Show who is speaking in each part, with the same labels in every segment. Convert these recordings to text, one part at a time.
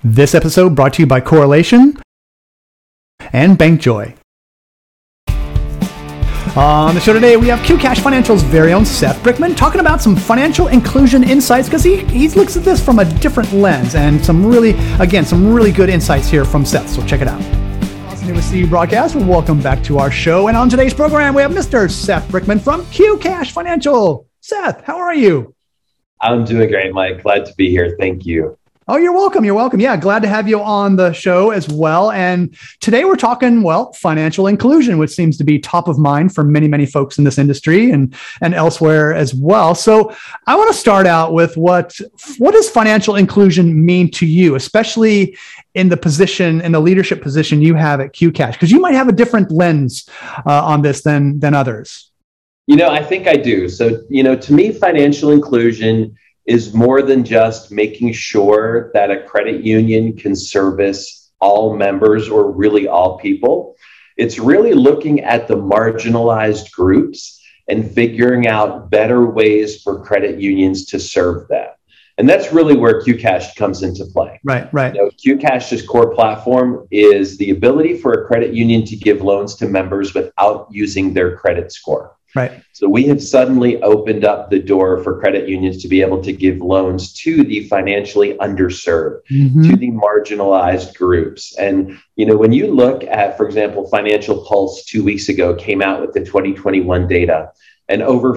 Speaker 1: This episode brought to you by Correlation and BankJoy. On the show today, we have QCash Financial's very own Seth Brickman talking about some financial inclusion insights because he looks at this from a different lens and some really good insights here from Seth. So check it out. Awesome to see you broadcast. Welcome back to our show. And on today's program, we have Mr. Seth Brickman from QCash Financial. Seth, how are you?
Speaker 2: I'm doing great, Mike. Glad to be here. Thank you.
Speaker 1: Oh, you're welcome. You're welcome. Yeah, glad to have you on the show as well. And today we're talking, financial inclusion, which seems to be top of mind for many, many folks in this industry and elsewhere as well. So I want to start out with what does financial inclusion mean to you, especially in the leadership position you have at QCash, because you might have a different lens on this than others.
Speaker 2: I think I do. So, to me, financial inclusion is more than just making sure that a credit union can service all members or really all people. It's really looking at the marginalized groups and figuring out better ways for credit unions to serve them. And that's really where QCash comes into play.
Speaker 1: Right.
Speaker 2: QCash's core platform is the ability for a credit union to give loans to members without using their credit score.
Speaker 1: Right.
Speaker 2: So we have suddenly opened up the door for credit unions to be able to give loans to the financially underserved, to the marginalized groups. And, when you look at, for example, Financial Pulse 2 weeks ago came out with the 2021 data, and over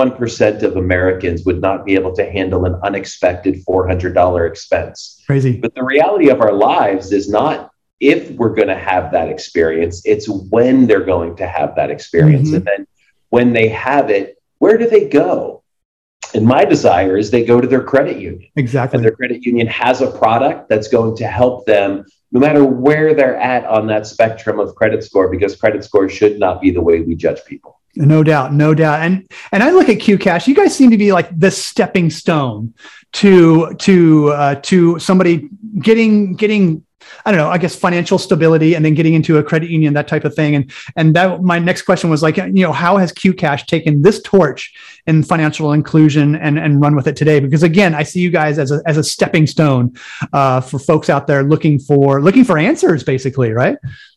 Speaker 2: 41% of Americans would not be able to handle an unexpected $400 expense.
Speaker 1: Crazy.
Speaker 2: But the reality of our lives is not if we're going to have that experience, it's when they're going to have that experience. And then when they have it, where do they go? And my desire is they go to their credit union.
Speaker 1: Exactly.
Speaker 2: And their credit union has a product that's going to help them no matter where they're at on that spectrum of credit score, because credit score should not be the way we judge people.
Speaker 1: No doubt. And I look at QCash, you guys seem to be like the stepping stone to somebody getting I don't know, I guess financial stability and then getting into a credit union, that type of thing. And that my next question was how has QCash taken this torch in financial inclusion and run with it today? Because again, I see you guys as a stepping stone for folks out there looking for answers, basically, right?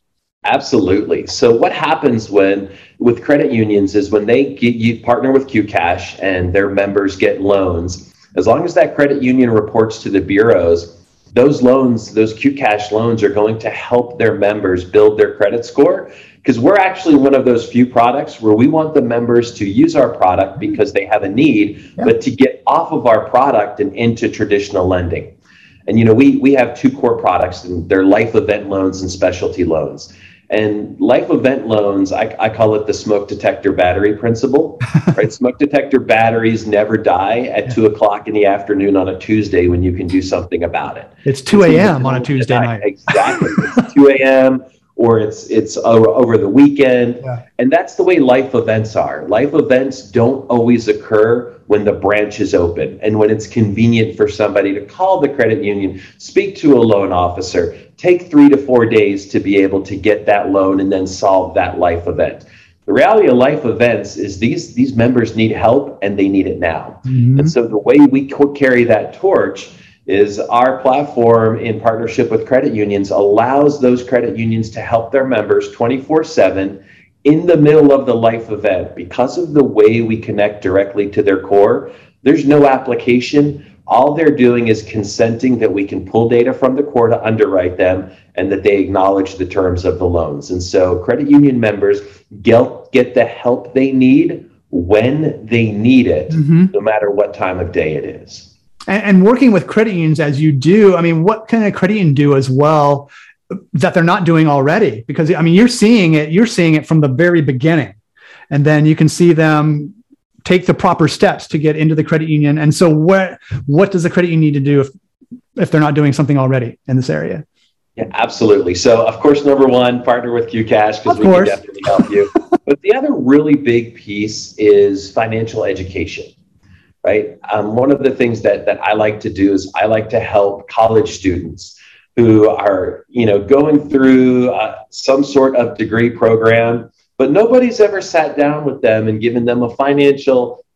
Speaker 2: Absolutely. So what happens with credit unions is when you partner with QCash and their members get loans, as long as that credit union reports to the bureaus, those QCash loans are going to help their members build their credit score, because we're actually one of those few products where we want the members to use our product because they have a need, but to get off of our product and into traditional lending. And, we have two core products, and they're life event loans and specialty loans. And life event loans, I call it the smoke detector battery principle, right? Smoke detector batteries never die at 2:00 in the afternoon on a Tuesday when you can do something about it.
Speaker 1: It's 2 a.m. on a Tuesday night.
Speaker 2: Exactly. It's 2 a.m. or it's over the weekend. Yeah. And that's the way life events are. Life events don't always occur when the branch is open and when it's convenient for somebody to call the credit union, speak to a loan officer, take 3 to 4 days to be able to get that loan and then solve that life event. The reality of life events is these members need help and they need it now. And so the way we carry that torch is our platform in partnership with credit unions allows those credit unions to help their members 24/7 in the middle of the life event. Because of the way we connect directly to their core, there's no application. All they're doing is consenting that we can pull data from the core to underwrite them and that they acknowledge the terms of the loans. And so credit union members get the help they need when they need it, no matter what time of day it is.
Speaker 1: And working with credit unions as you do, what can a credit union do as well that they're not doing already? Because you're seeing it from the very beginning, and then you can see them take the proper steps to get into the credit union. And so what does the credit union need to do if they're not doing something already in this area?
Speaker 2: Yeah, absolutely. So of course, number one, partner with QCash because we can definitely help you. But the other really big piece is financial education. Right. One of the things that I like to do is I like to help college students who are, going through some sort of degree program, but nobody's ever sat down with them and given them a financial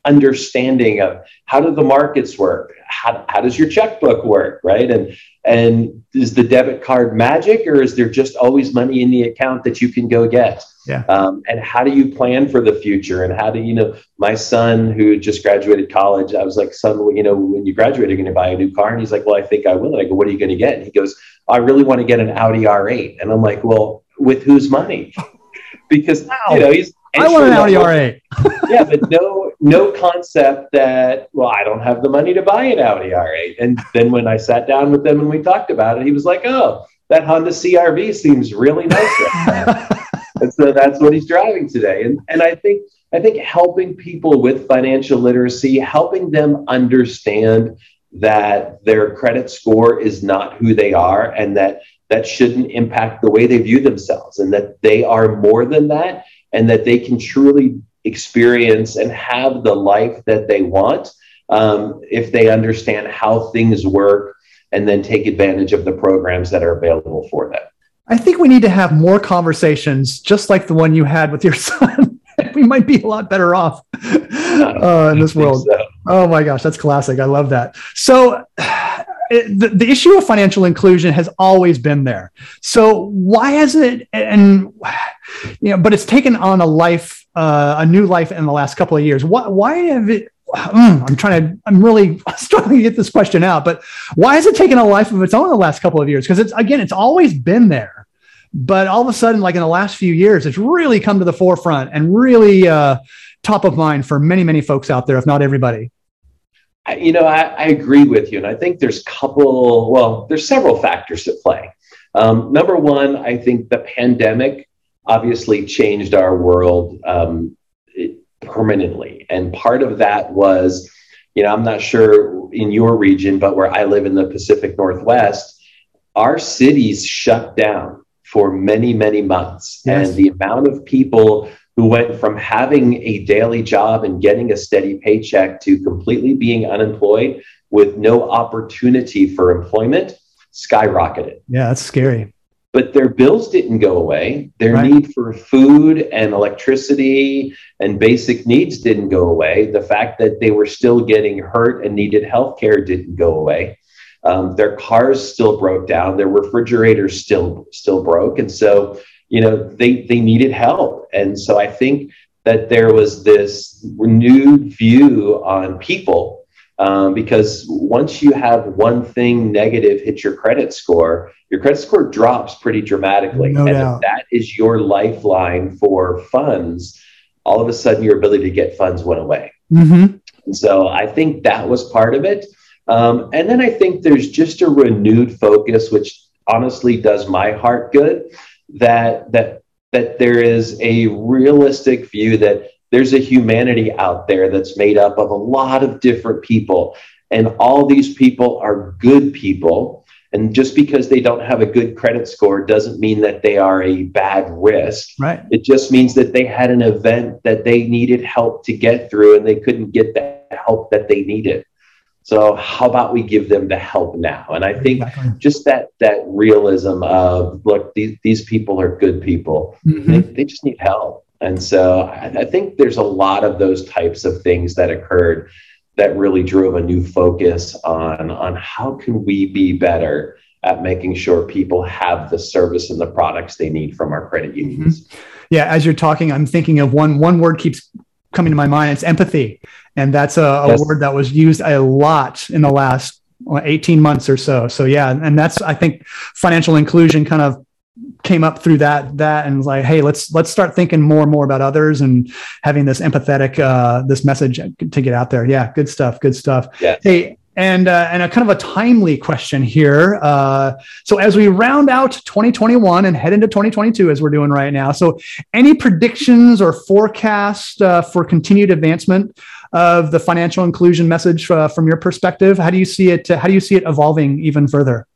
Speaker 2: understanding of how do the markets work? How does your checkbook work, right? And is the debit card magic, or is there just always money in the account that you can go get?
Speaker 1: Yeah.
Speaker 2: And how do you plan for the future? And how do you know? My son, who just graduated college, I was like, son, when you graduate, you're going to buy a new car? And he's like, well, I think I will. And I go, what are you going to get? And he goes, I really want to get an Audi R8. And I'm like, well, with whose money? Because he's.
Speaker 1: I want an Audi R8.
Speaker 2: Yeah, but no concept that, well, I don't have the money to buy an Audi R8. And then when I sat down with them and we talked about it, he was like, oh, that Honda CR-V seems really nice right now. And so that's what he's driving today. And I think helping people with financial literacy, helping them understand that their credit score is not who they are, and that shouldn't impact the way they view themselves, and that they are more than that, and that they can truly experience and have the life that they want if they understand how things work and then take advantage of the programs that are available for them.
Speaker 1: I think we need to have more conversations just like the one you had with your son. We might be a lot better off in this world. So. Oh my gosh, that's classic. I love that. So the issue of financial inclusion has always been there. So why has it, but it's taken on a new life in the last couple of years. Why have it, I'm really struggling to get this question out, but why has it taken a life of its own in the last couple of years? Because it's always been there, but all of a sudden, like in the last few years, it's really come to the forefront and really top of mind for many, many folks out there, if not everybody.
Speaker 2: I agree with you. And I think there's several factors at play. Number one, I think the pandemic obviously changed our world permanently. And part of that was, I'm not sure in your region, but where I live in the Pacific Northwest, our cities shut down for many, many months. Yes. And the amount of people who went from having a daily job and getting a steady paycheck to completely being unemployed with no opportunity for employment skyrocketed.
Speaker 1: Yeah, that's scary.
Speaker 2: But their bills didn't go away. Their need for food and electricity and basic needs didn't go away. The fact that they were still getting hurt and needed healthcare didn't go away. Their cars still broke down. Their refrigerators still broke. And so, they needed help. And so I think that there was this renewed view on people because once you have one thing negative hit your credit score drops pretty dramatically.
Speaker 1: No
Speaker 2: and
Speaker 1: doubt.
Speaker 2: If that is your lifeline for funds, all of a sudden your ability to get funds went away.
Speaker 1: Mm-hmm.
Speaker 2: And so I think that was part of it. And then I think there's just a renewed focus, which honestly does my heart good, that there is a realistic view that there's a humanity out there that's made up of a lot of different people. And all these people are good people. And just because they don't have a good credit score doesn't mean that they are a bad risk.
Speaker 1: Right.
Speaker 2: It just means that they had an event that they needed help to get through and they couldn't get the help that they needed. So how about we give them the help now? And I think just that realism of, look, these people are good people. Mm-hmm. They just need help. And so I think there's a lot of those types of things that occurred that really drove a new focus on how can we be better at making sure people have the service and the products they need from our credit unions.
Speaker 1: Mm-hmm. Yeah, as you're talking, I'm thinking of one word keeps coming to my mind. It's empathy. And that's a word that was used a lot in the last 18 months or so. So yeah, and that's, I think financial inclusion kind of came up through that and was like, hey, let's start thinking more and more about others and having this empathetic, this message to get out there. Yeah. Good stuff.
Speaker 2: Yeah.
Speaker 1: Hey, and a kind of a timely question here. So as we round out 2021 and head into 2022, as we're doing right now, so any predictions or forecast for continued advancement of the financial inclusion message from your perspective? How do you see it? How do you see it evolving even further?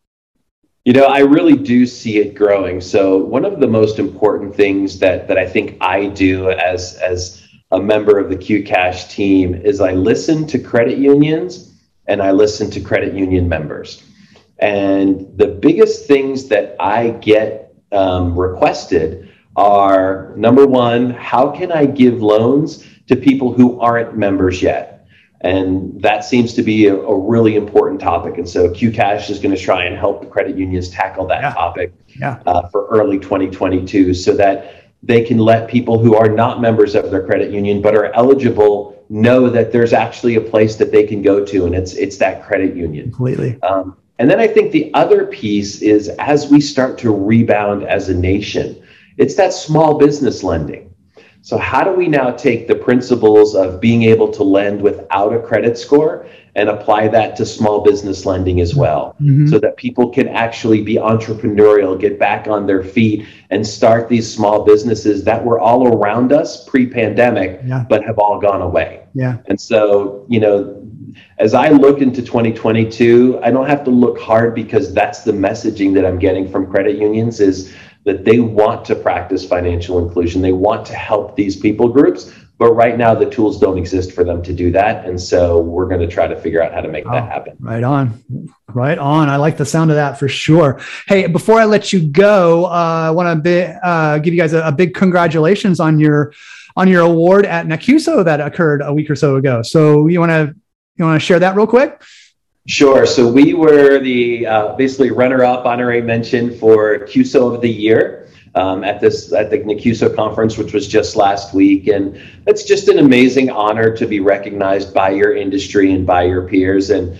Speaker 2: I really do see it growing. So one of the most important things that I think I do as a member of the QCash team is I listen to credit unions and I listen to credit union members. And the biggest things that I get requested are, number one, how can I give loans to people who aren't members yet. And that seems to be a really important topic. And so QCash is going to try and help the credit unions tackle that topic for early 2022, so that they can let people who are not members of their credit union but are eligible know that there's actually a place that they can go to, and it's that credit union.
Speaker 1: Completely.
Speaker 2: And then I think the other piece is, as we start to rebound as a nation, it's that small business lending. So how do we now take the principles of being able to lend without a credit score and apply that to small business lending as well, so that people can actually be entrepreneurial, get back on their feet, and start these small businesses that were all around us pre-pandemic, but have all gone away. And so, as I look into 2022, I don't have to look hard, because that's the messaging that I'm getting from credit unions, is that they want to practice financial inclusion. They want to help these people groups, but right now the tools don't exist for them to do that. And so we're going to try to figure out how to make that happen.
Speaker 1: Right on. Right on. I like the sound of that for sure. Hey, before I let you go, I want to give you guys a big congratulations on your award at NACUSO that occurred a week or so ago. So you want to share that real quick?
Speaker 2: Sure. So we were the basically runner-up honorary mention for CUSO of the Year at the NACUSO conference, which was just last week. And it's just an amazing honor to be recognized by your industry and by your peers. And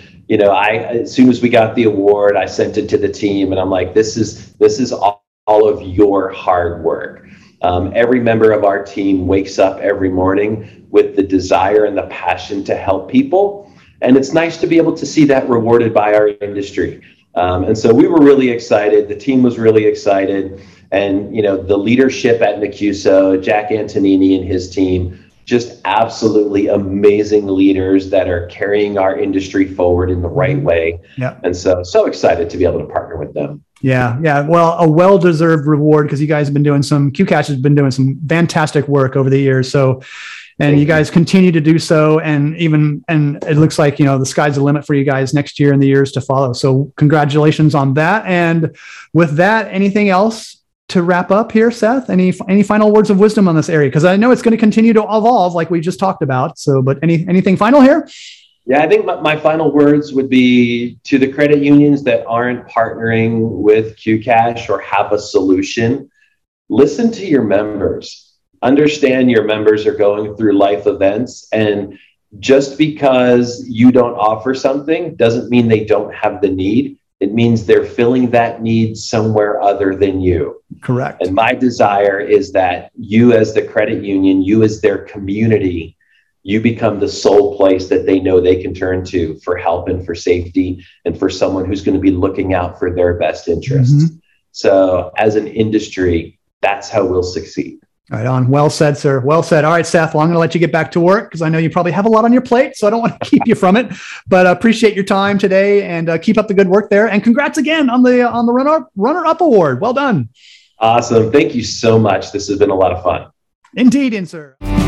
Speaker 2: as soon as we got the award, I sent it to the team, and I'm like, this is all of your hard work. Every member of our team wakes up every morning with the desire and the passion to help people. And it's nice to be able to see that rewarded by our industry. And so we were really excited. The team was really excited. And, the leadership at NACUSO, Jack Antonini and his team, just absolutely amazing leaders that are carrying our industry forward in the right way. And so excited to be able to partner with them.
Speaker 1: Yeah. Well, a well-deserved reward, because you guys have been doing QCash has been doing some fantastic work over the years. So, and you guys continue to do so. And it looks like, the sky's the limit for you guys next year and the years to follow. So congratulations on that. And with that, anything else to wrap up here, Seth? Any final words of wisdom on this area? Because I know it's going to continue to evolve like we just talked about. So, but anything final here?
Speaker 2: Yeah, I think my final words would be to the credit unions that aren't partnering with QCash or have a solution. Listen to your members. Understand your members are going through life events, and just because you don't offer something doesn't mean they don't have the need. It means they're filling that need somewhere other than you.
Speaker 1: Correct.
Speaker 2: And my desire is that you, as the credit union, you as their community, you become the sole place that they know they can turn to for help and for safety and for someone who's going to be looking out for their best interests. So as an industry, that's how we'll succeed.
Speaker 1: Right on. Well said, sir. Well said. All right, Seth. Well, I'm going to let you get back to work, because I know you probably have a lot on your plate, so I don't want to keep you from it. But appreciate your time today, and keep up the good work there. And congrats again on the runner-up award. Well done.
Speaker 2: Awesome. Thank you so much. This has been a lot of fun.
Speaker 1: Indeed, sir.